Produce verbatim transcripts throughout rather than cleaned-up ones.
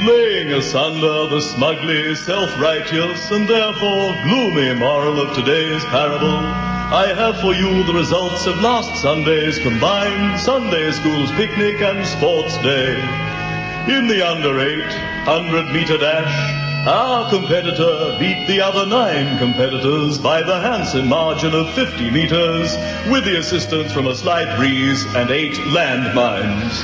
laying asunder the smugly self-righteous and therefore gloomy moral of today's parable, I have for you the results of last Sunday's combined Sunday School's picnic and sports day. In the under eight hundred meter dash, our competitor beat the other nine competitors by the handsome margin of fifty meters with the assistance from a slight breeze and eight landmines.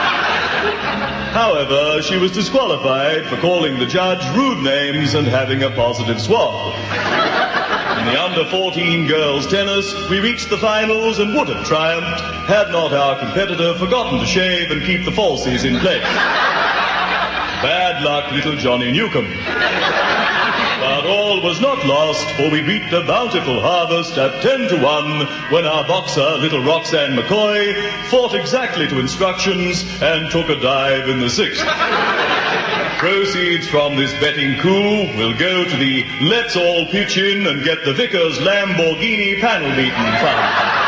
However, she was disqualified for calling the judge rude names and having a positive swab. In the under fourteen girls tennis, we reached the finals and would have triumphed had not our competitor forgotten to shave and keep the falsies in place. Bad luck, little Johnny Newcomb. But all was not lost, for we reaped a bountiful harvest at ten to one when our boxer, little Roxanne McCoy, fought exactly to instructions and took a dive in the sixth. Proceeds from this betting coup will go to the Let's All Pitch In and Get the Vickers Lamborghini Panel Beaten Fund.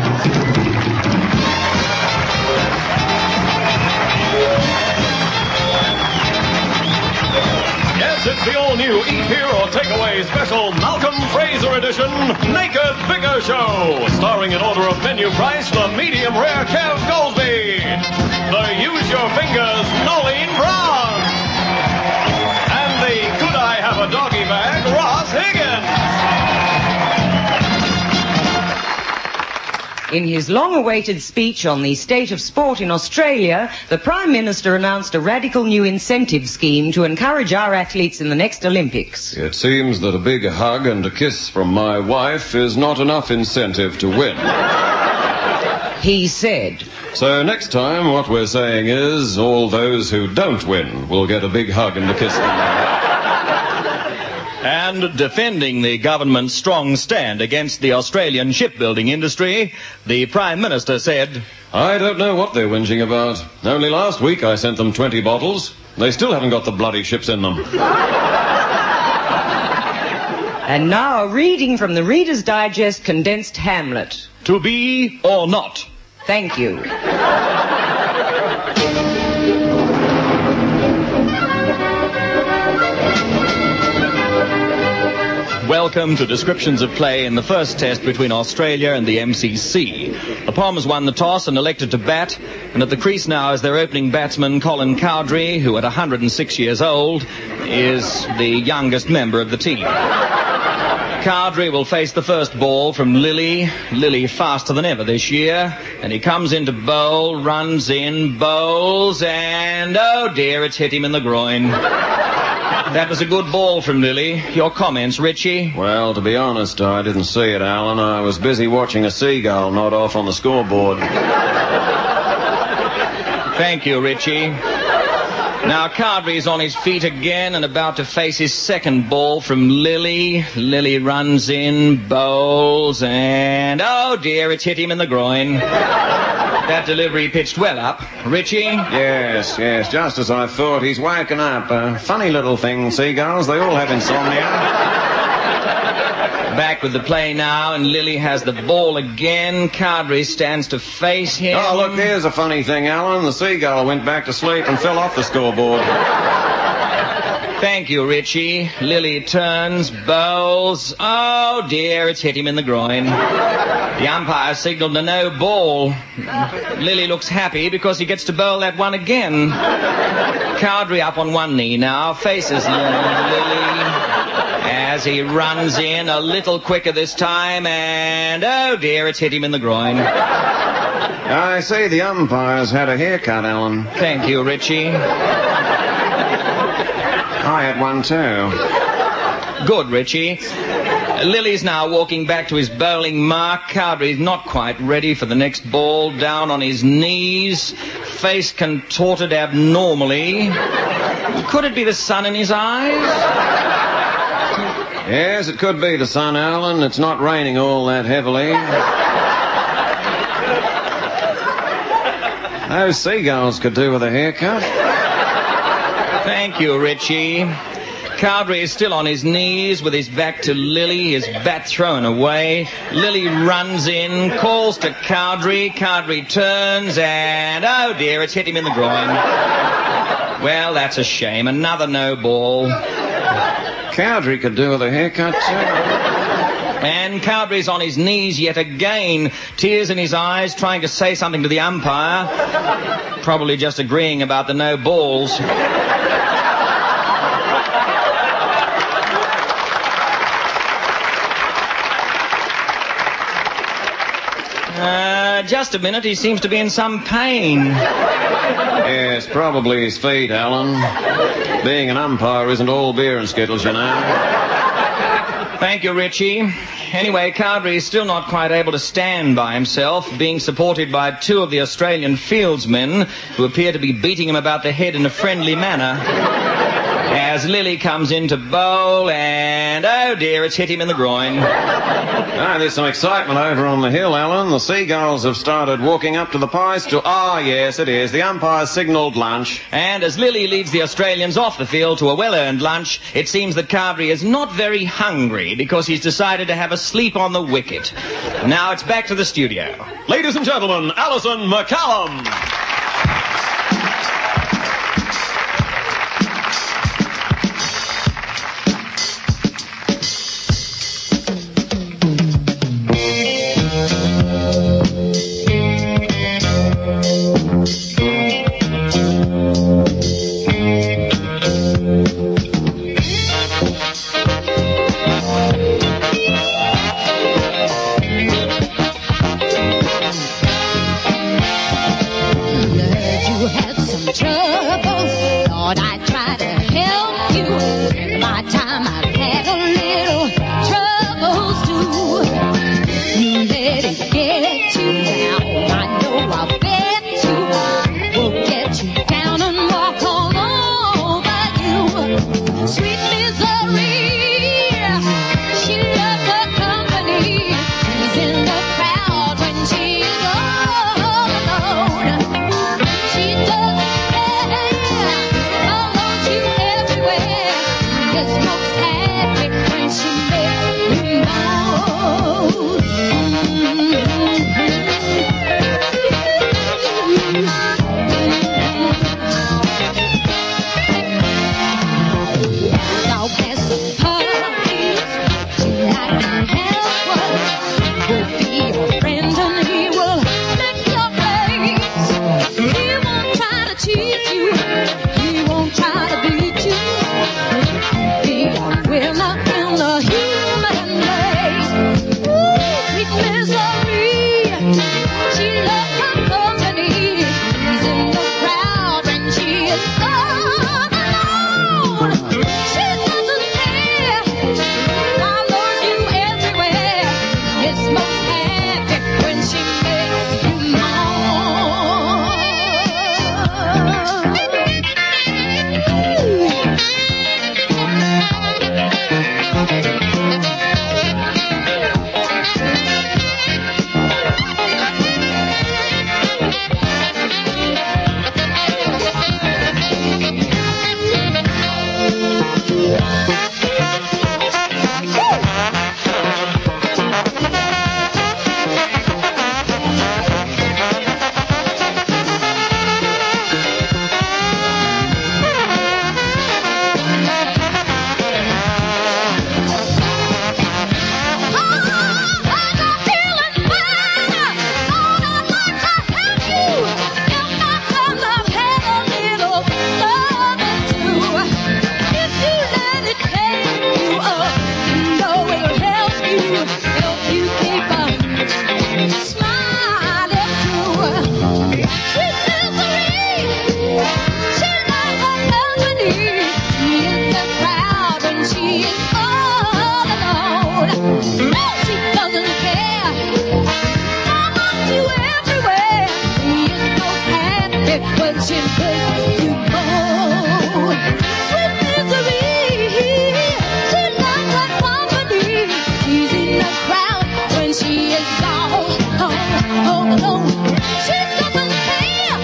It's the all-new Eat Here or Takeaway special Malcolm Fraser edition Naked Figure Show, starring in order of menu price the medium rare Kev Goldsby, the Use Your Fingers Nolene Brown, and the Could I Have a Doggy Bag Ross Higgins. In his long-awaited speech on the state of sport in Australia, the Prime Minister announced a radical new incentive scheme to encourage our athletes in the next Olympics. It seems that a big hug and a kiss from my wife is not enough incentive to win. He said. So next time what we're saying is all those who don't win will get a big hug and a kiss from my wife. And defending the government's strong stand against the Australian shipbuilding industry, the Prime Minister said, I don't know what they're whinging about. Only last week I sent them twenty bottles. They still haven't got the bloody ships in them. And now a reading from the Reader's Digest condensed Hamlet. To be or not? Thank you. Welcome to descriptions of play in the first test between Australia and the M C C. The Poms won the toss and elected to bat, and at the crease now is their opening batsman Colin Cowdrey, who at one hundred six years old is the youngest member of the team. Cowdrey will face the first ball from Lilly. Lilly faster than ever this year, and he comes in to bowl, runs in, bowls, and oh dear, it's hit him in the groin. That was a good ball from Lilly. Your comments, Richie? Well, to be honest, I didn't see it, Alan. I was busy watching a seagull nod off on the scoreboard. Thank you, Richie. Now, Cowdrey's on his feet again and about to face his second ball from Lilly. Lilly runs in, bowls, and oh dear, it's hit him in the groin. That delivery pitched well up. Richie? Yes, yes, just as I thought. He's woken up. Uh, funny little thing, seagulls. They all have insomnia. Back with the play now, and Lilly has the ball again. Cowdrey stands to face him. Oh, look, there's a funny thing, Alan. The seagull went back to sleep and fell off the scoreboard. Thank you, Richie. Lilly turns, bowls. Oh, dear, it's hit him in the groin. The umpire signaled a no ball. Lilly looks happy because he gets to bowl that one again. Cowdrey up on one knee now, faces Lilly as he runs in a little quicker this time, and oh, dear, it's hit him in the groin. I see the umpire's had a haircut, Alan. Thank you, Richie. I had one too. Good, Richie. Lilly's now walking back to his bowling mark. Cowdrey's not quite ready for the next ball. Down on his knees, face contorted abnormally. Could it be the sun in his eyes? Yes, it could be the sun, Alan. It's not raining all that heavily. Those seagulls could do with a haircut. Thank you, Richie. Cowdrey is still on his knees with his back to Lily, his bat thrown away. Lily runs in, calls to Cowdrey. Cowdrey turns and, oh dear, it's hit him in the groin. Well, that's a shame. Another no ball. Cowdrey could do with a haircut, too. And Cowdrey's on his knees yet again, tears in his eyes, trying to say something to the umpire. Probably just agreeing about the no balls. Uh, just a minute, he seems to be in some pain. Yes, probably his feet, Alan. Being an umpire isn't all beer and skittles, you know. Thank you, Richie. Anyway, Cowdrey is still not quite able to stand by himself, being supported by two of the Australian fieldsmen who appear to be beating him about the head in a friendly manner. As Lily comes in to bowl and, oh dear, it's hit him in the groin. Ah, there's some excitement over on the hill, Alan. The seagulls have started walking up to the pie stool. Ah, yes, it is. The umpire signalled lunch. And as Lily leads the Australians off the field to a well-earned lunch, it seems that Cowdrey is not very hungry because he's decided to have a sleep on the wicket. Now it's back to the studio. Ladies and gentlemen, Alison McCallum.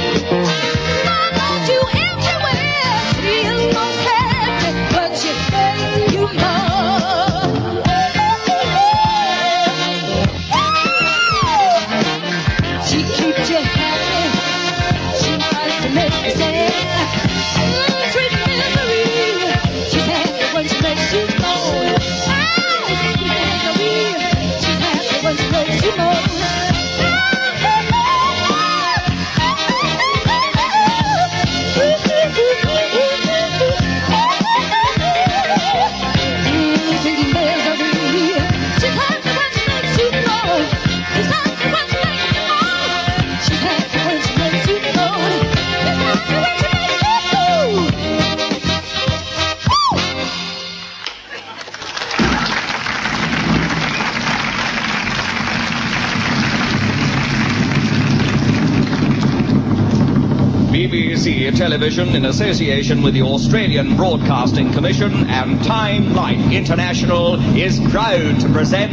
She keeps you happy. She tries to make you sad. Mm, sweet misery. She's happy when she makes you moan. Oh, sweet misery. She's happy when she makes you moan. B B C Television, in association with the Australian Broadcasting Commission and Time Life International, is proud to present...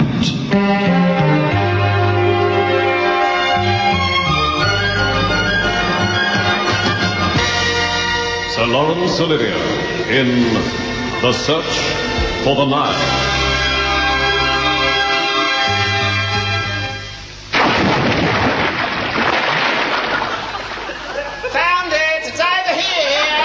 Sir Lawrence Olivier in The Search for the Nile. Found it! It's over here!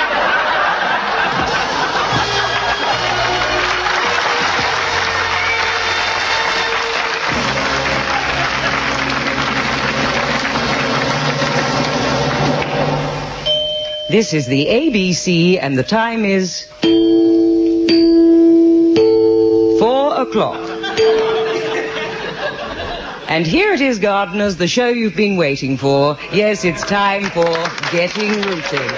This is the A B C, and the time is four o'clock. And here it is, gardeners, the show you've been waiting for. Yes, it's time for Getting Rooted.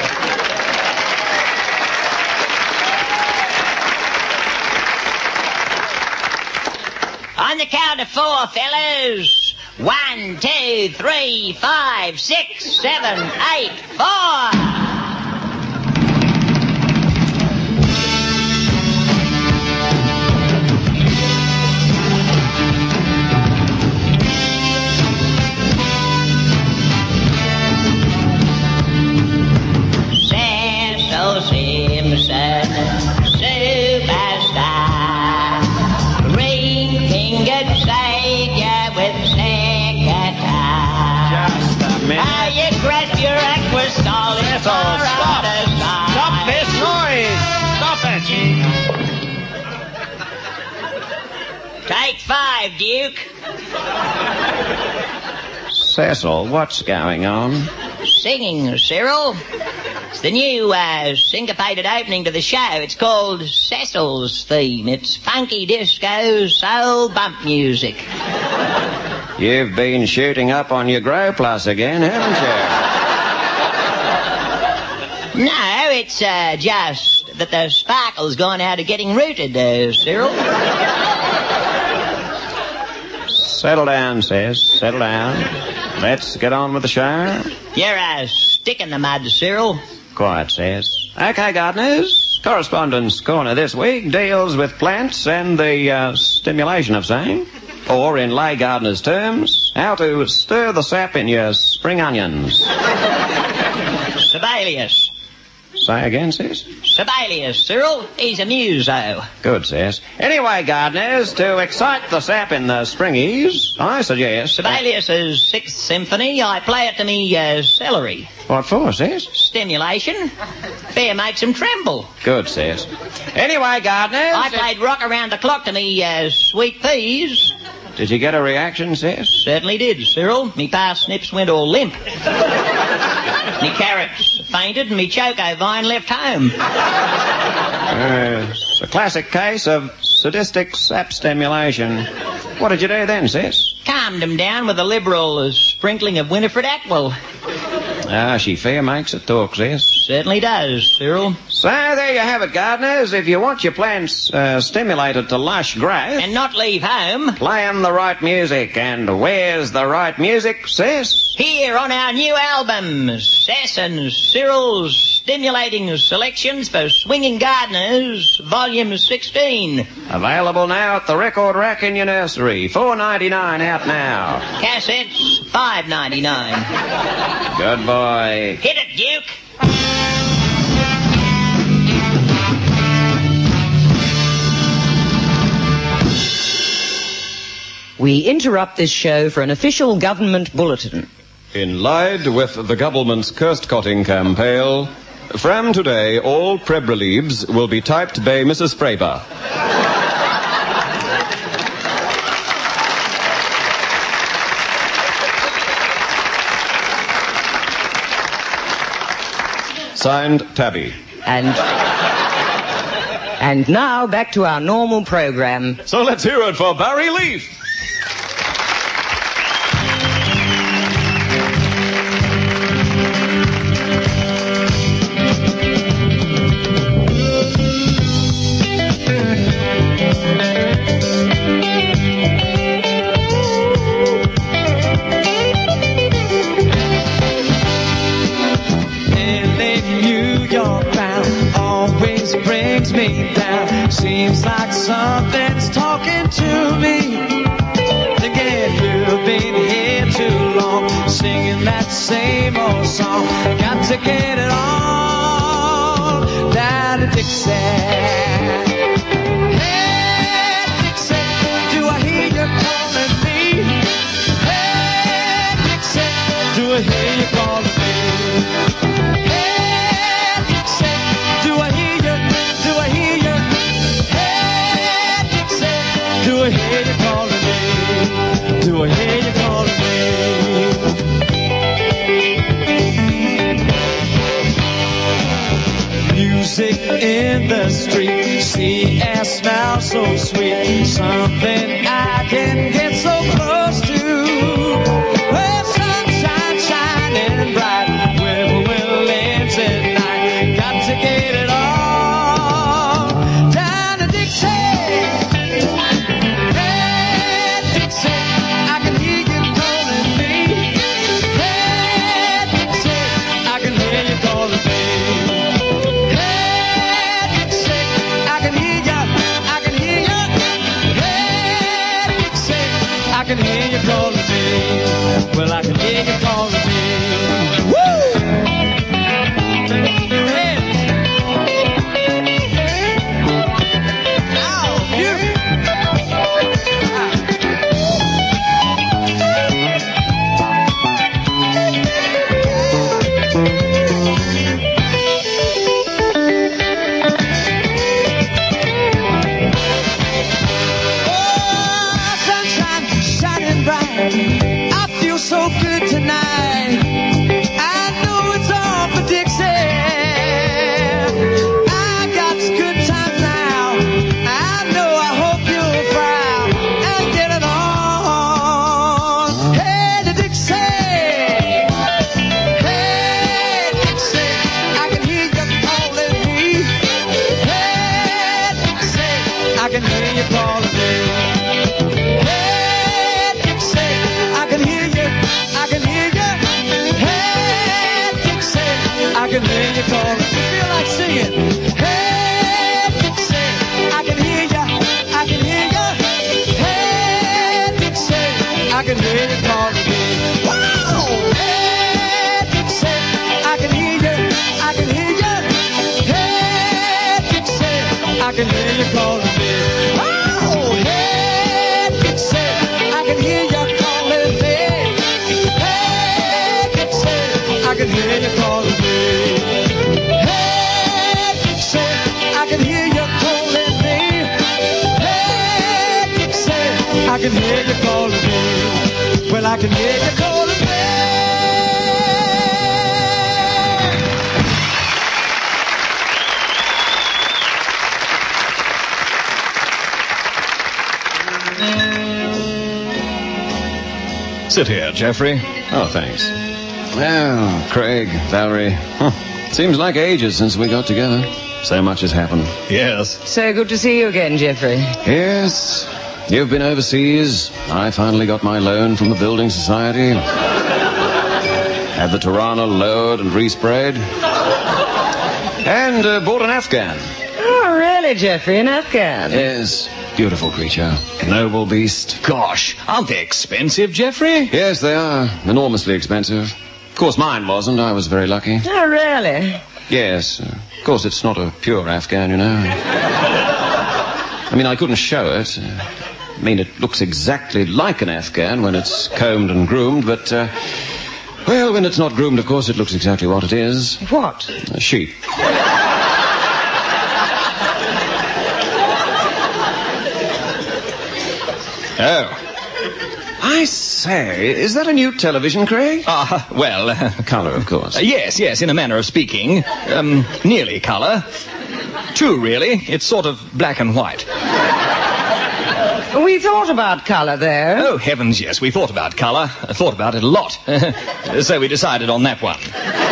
On the count of four, fellas. One, two, three, five, six, seven, eight, four. Simpson, superstar, ring-fingered savior with secretary. Just a minute. How you grasp your aquasol in That's all. Stop. Stop this noise. Stop it. Take five, Duke. Cecil, what's going on? Singing, Cyril. It's the new uh, syncopated opening to the show. It's called Cecil's Theme. It's funky disco, soul bump music. You've been shooting up on your Grow Plus again, haven't you? No, it's uh, just that the sparkle's gone out of Getting Rooted, uh, Cyril. Settle down, Cez. Settle down. Let's get on with the show. You're a stick in the mud, Cyril. Quiet, Cez. Okay, gardeners. Correspondence Corner this week deals with plants and the uh, stimulation of same. Or, in lay gardeners' terms, how to stir the sap in your spring onions. Sibelius. Say again, Cez? Sibelius, Cyril. He's a muso. Good, Cez. Anyway, gardeners, to excite the sap in the springies, I suggest... Sibelius's Sixth Symphony, I play it to me uh, celery. What for, Cez? Stimulation. Fair makes him tremble. Good, Cez. Anyway, gardeners... I played Rock Around the Clock to me uh, sweet peas. Did you get a reaction, Cez? Certainly did, Cyril. Me parsnips went all limp. Me carrots fainted and me choco vine left home. Uh, it's a classic case of sadistic sap stimulation. What did you do then, Cez? Calmed him down with a liberal uh, sprinkling of Winifred Atwell. Ah, she fair makes it talk, Cez. Certainly does, Cyril. So there you have it, gardeners. If you want your plants uh, stimulated to lush growth... And not leave home... Play 'em the right music. And where's the right music, Cez? Here on our new album, Cess and Cyril's Stimulating Selections for Swinging Gardeners, Volume sixteen. Available now at the record rack in your nursery. four ninety-nine out now. Cassettes, five ninety-nine. Good boy. Hit it, Duke. We interrupt this show for an official government bulletin. In Lyde with the government's cursed-cotting campaign, from today, all Prebrelebes will be typed by Missus Fraber. Signed, Tabby. And... And now, back to our normal program. So let's hear it for Barry Leaf. Me down. Seems like something's talking to me. Again, you've been here too long, singing that same old song. Got to get it on down to Dixie. Hey, Dixie, do I hear you calling me? Hey, Dixie, do I hear you calling me? Do I hear you calling me? Do I hear you calling me? Music in the street, sea air smells so sweet, something I can get so close to. Well, sunshine shining bright, whippoorwill lives at night. Got to get it all down to Dixie. I can hear you calling me. Well, I can hear you calling me. Woo! Hey. Ow, you. I feel so good tonight. I know it's all for Dixie. I got good times now. I know, I hope you're proud and get it on. Hey, to Dixie. Hey, Dixie, I can hear you calling me. Hey, Dixie, I can hear you calling me. I can hear you, I can hear you. Hey, Dixie, I can hear you calling. You feel like singing. Hey, Dixie, I can hear you, I can hear you. Hey, Dixie, I can hear you calling me. Wow! Hey, Dixie, I can hear you, I can hear you. Hey, Dixie, I can hear you calling me. Wow! Hey, Dixie, I can hear you. I can hear you calling me. Hey, Dixie, I can hear you calling me. Hey, Dixie, I can hear you calling me. Well, I can hear you calling me. Sit here, Jeffrey. Oh, thanks. Well, Craig, Valerie, huh. Seems like ages since we got together. So much has happened. Yes. So good to see you again, Jeffrey. Yes. You've been overseas. I finally got my loan from the Building Society. Had the Tirana lowered and resprayed. And uh, bought an Afghan. Oh, really, Jeffrey? An Afghan? Yes. Beautiful creature. Noble beast. Gosh, aren't they expensive, Jeffrey? Yes, they are. Enormously expensive. Of course, mine wasn't. I was very lucky. Oh, really? Yes. Uh, of course, it's not a pure Afghan, you know. I mean, I couldn't show it. Uh, I mean, it looks exactly like an Afghan when it's combed and groomed, but... Uh, Well, when it's not groomed, of course, it looks exactly what it is. What? A sheep. Oh. I say, is that a new television, Craig? Ah, uh, well... Uh, colour, of course. Uh, yes, yes, in a manner of speaking. Um, nearly colour. Two, really. It's sort of black and white. We thought about colour there. Oh, heavens, yes, we thought about colour. I thought about it a lot. So we decided on that one.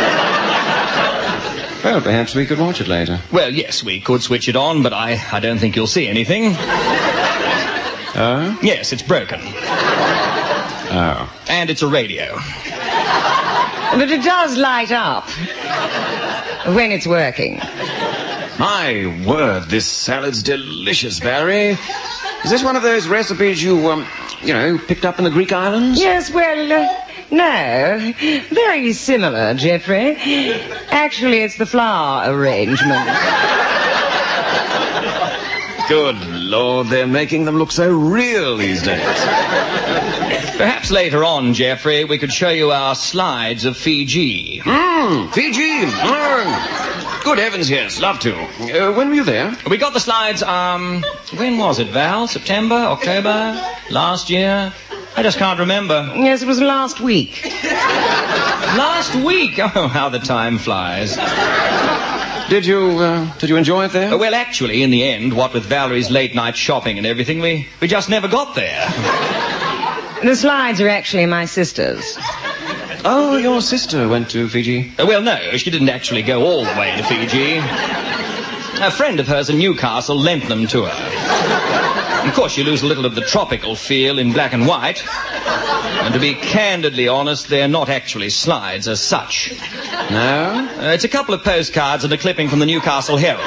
Well, perhaps we could watch it later. Well, yes, we could switch it on, but I, I don't think you'll see anything. Oh? Yes, it's broken. Oh. And it's a radio. But it does light up when it's working. My word, this salad's delicious, Barry. Is this one of those recipes you, um, you know, picked up in the Greek islands? Yes, well, uh, no. Very similar, Geoffrey. Actually, it's the flower arrangement. Good Lord, they're making them look so real these days. Perhaps later on, Geoffrey, we could show you our slides of Fiji. Mmm, Fiji. Mm. Good heavens, yes, love to. Uh, when were you there? We got the slides, um, when was it, Val? September? October? Last year? I just can't remember. Yes, it was last week. Last week? Oh, how the time flies. Did you, uh, did you enjoy it there? Uh, well, actually, in the end, what with Valerie's late-night shopping and everything, we, we just never got there. The slides are actually my sister's. Oh, your sister went to Fiji? Uh, well, no, she didn't actually go all the way to Fiji. A friend of hers in Newcastle lent them to her. Of course, you lose a little of the tropical feel in black and white. And to be candidly honest, they're not actually slides as such. No? Uh, it's a couple of postcards and a clipping from the Newcastle Herald.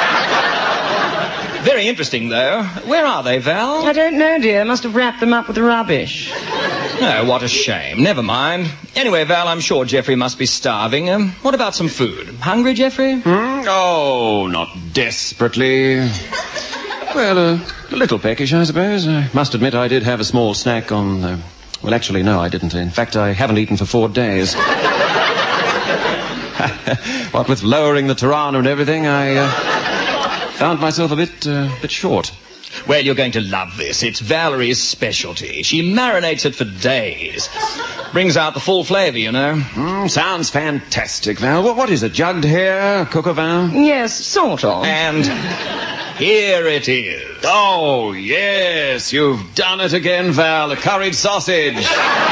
Very interesting, though. Where are they, Val? I don't know, dear. Must have wrapped them up with the rubbish. Oh, what a shame. Never mind. Anyway, Val, I'm sure Geoffrey must be starving. Um, what about some food? Hungry, Geoffrey? Hmm? Oh, not desperately. Well, uh, a little peckish, I suppose. I must admit I did have a small snack on... Uh, well, actually, no, I didn't. In fact, I haven't eaten for four days. What with lowering the Tirana and everything, I uh, found myself a bit, uh, bit short. Well, you're going to love this. It's Valerie's specialty. She marinates it for days. Brings out the full flavour, you know. Mm, sounds fantastic, Val. What, what is it, jugged hare, coq au vin? Yes, sort of. And here it is. Oh, yes, you've done it again, Val. A curried sausage.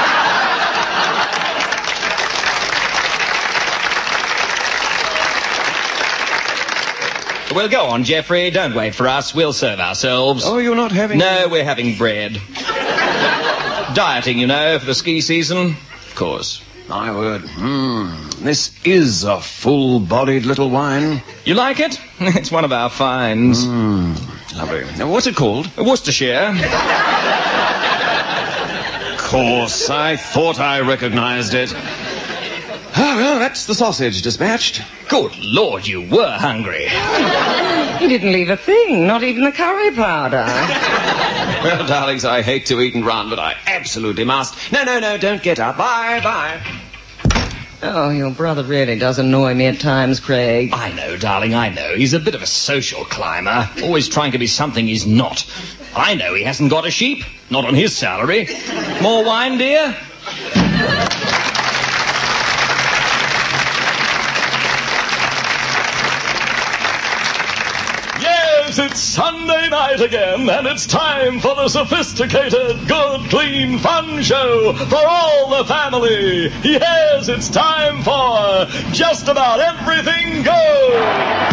Well, go on, Geoffrey. Don't wait for us. We'll serve ourselves. Oh, you're not having... No, we're having bread. Dieting, you know, for the ski season. Of course. My word. Mmm. This is a full-bodied little wine. You like it? It's one of our finds. Mmm. Lovely. Now, what's it called? Worcestershire. Of course. I thought I recognized it. Oh, well, that's the sausage dispatched. Good Lord, you were hungry. He didn't leave a thing, not even the curry powder. Well, darlings, I hate to eat and run, but I absolutely must. No, no, no, don't get up. Bye, bye. Oh, your brother really does annoy me at times, Craig. I know, darling, I know. He's a bit of a social climber, always trying to be something he's not. I know he hasn't got a sheep, not on his salary. More wine, dear? It's Sunday night again, and it's time for the sophisticated, good, clean, fun show for all the family. Yes, it's time for Just About Everything Goes.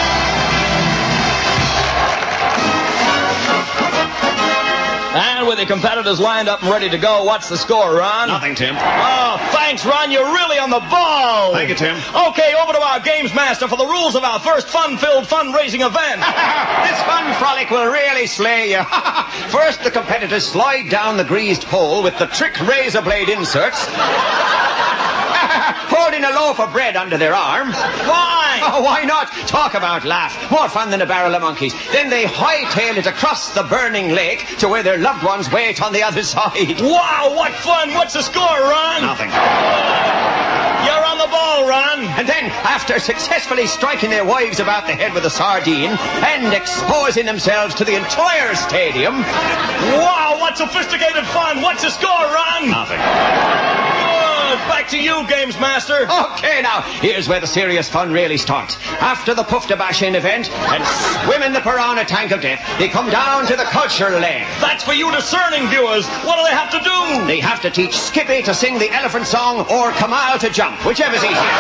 And with the competitors lined up and ready to go, what's the score, Ron? Nothing, Tim. Oh, thanks, Ron. You're really on the ball. Thank you, Tim. Okay, over to our games master for the rules of our first fun-filled fundraising event. This fun frolic will really slay you. First, the competitors slide down the greased pole with the trick razor blade inserts. Pull holding a loaf of bread under their arm. Why? Oh, why not? Talk about laugh. More fun than a barrel of monkeys. Then they hightail it across the burning lake to where their loved ones wait on the other side. Wow, what fun! What's the score, Ron? Nothing. You're on the ball, Ron. And then, after successfully striking their wives about the head with a sardine and exposing themselves to the entire stadium... Wow, what sophisticated fun! What's the score, Ron? Nothing. Good. Back to you, Games Master. Okay, now, here's where the serious fun really starts. After the Pufta-bashing event and swim in the piranha tank of death, they come down to the cultural lane. That's for you discerning viewers. What do they have to do? They have to teach Skippy to sing the elephant song or Kamal to jump, whichever's easier.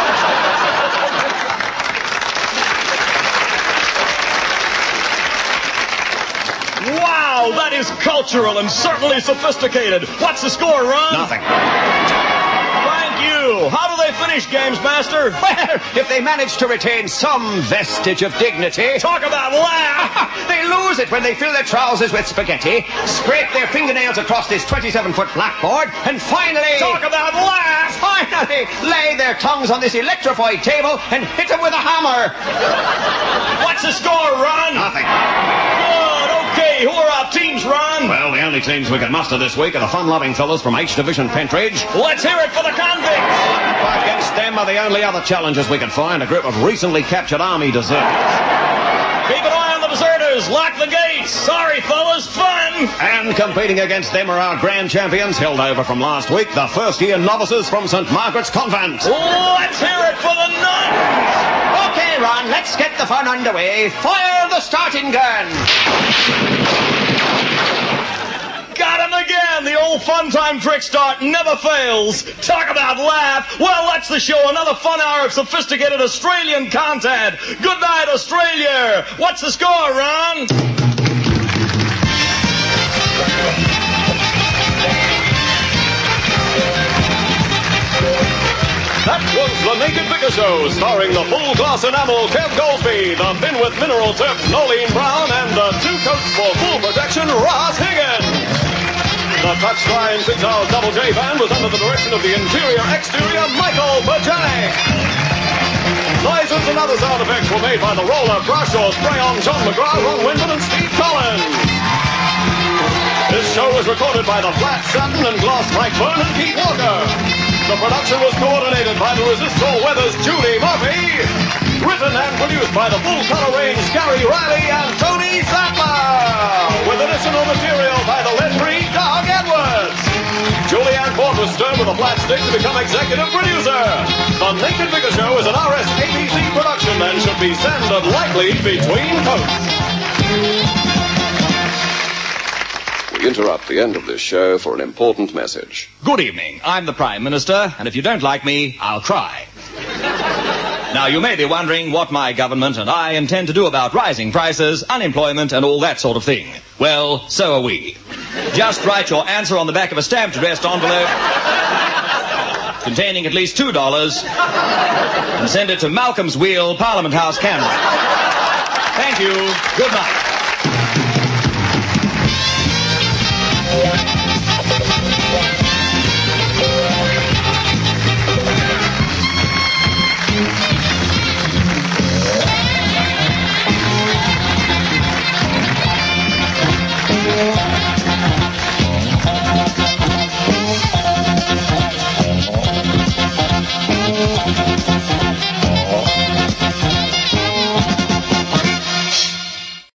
Wow, that is cultural and certainly sophisticated. What's the score, Ron? Nothing. Thank you. How do they finish, Games Master? Well, if they manage to retain some vestige of dignity... Talk about laugh! They lose it when they fill their trousers with spaghetti, scrape their fingernails across this twenty-seven-foot blackboard, and finally... Talk about laugh! Finally lay their tongues on this electrified table and hit them with a hammer. What's the score, Ron? Nothing. Good. Okay, who are our teams, Ron? Well, the only teams we can muster this week are the fun-loving fellows from H Division Pentridge. Let's hear it for the convicts! Against them are the only other challengers we can find, a group of recently captured army deserters. Keep an eye on the deserters. Lock the gates. Sorry, fellas. Fun. And competing against them are our grand champions, held over from last week, the first-year novices from Saint Margaret's Convent. Let's hear it for the nuns. Okay, Ron, let's get the fun underway. Fire the starting gun. Got him again. The old fun time trick start never fails. Talk about laugh. Well, that's the show. Another fun hour of sophisticated Australian content. Good night, Australia. What's the score, Ron? That was the Naked Vicar Show, starring the full-glass enamel Kev Goldsby, the men with mineral tip Nolene Brown, and the two coats for full protection Ross Higgins. The touchline six-hour Double J band was under the direction of the interior-exterior Michael Bajanic. Noises and other sound effects were made by the Roller, Brush, or Spray-On John McGrath, Ron Wyndham, and Steve Collins. This show was recorded by the Flat Satin and Gloss Mike Byrne and Pete Walker. The production was coordinated by the Resist All Weather's Judy Murphy. Written and produced by the Full Color Range Gary Riley and Tony Sattler. With additional material by the lead-free Doug Edwards. Julianne Ford was stirred with a flat stick to become executive producer. The Naked Vicar Show is an R S A B C production and should be sanded lightly between coats. We interrupt the end of this show for an important message. Good evening. I'm the Prime Minister, and if you don't like me, I'll cry. Now, you may be wondering what my government and I intend to do about rising prices, unemployment, and all that sort of thing. Well, so are we. Just write your answer on the back of a stamped addressed envelope containing at least two dollars and send it to Malcolm's Wheel, Parliament House, Canberra. Thank you. Good night.